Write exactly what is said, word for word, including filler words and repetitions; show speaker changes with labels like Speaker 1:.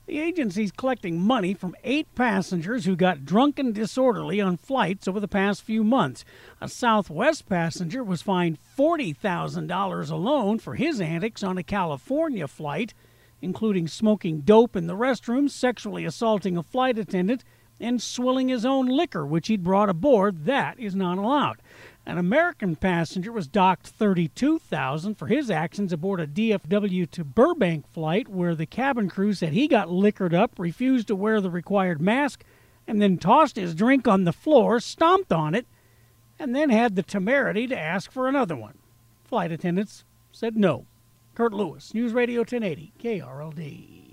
Speaker 1: The agency's collecting money from eight passengers who got drunk and disorderly on flights over the past few months. A Southwest passenger was fined forty thousand dollars alone for his antics on a California flight, including smoking dope in the restroom, sexually assaulting a flight attendant, and swilling his own liquor, which he'd brought aboard. That is not allowed. An American passenger was docked thirty-two thousand dollars for his actions aboard a D F W to Burbank flight where the cabin crew said he got liquored up, refused to wear the required mask, and then tossed his drink on the floor, stomped on it, and then had the temerity to ask for another one. Flight attendants said no. Kurt Lewis, News Radio ten eighty, K R L D.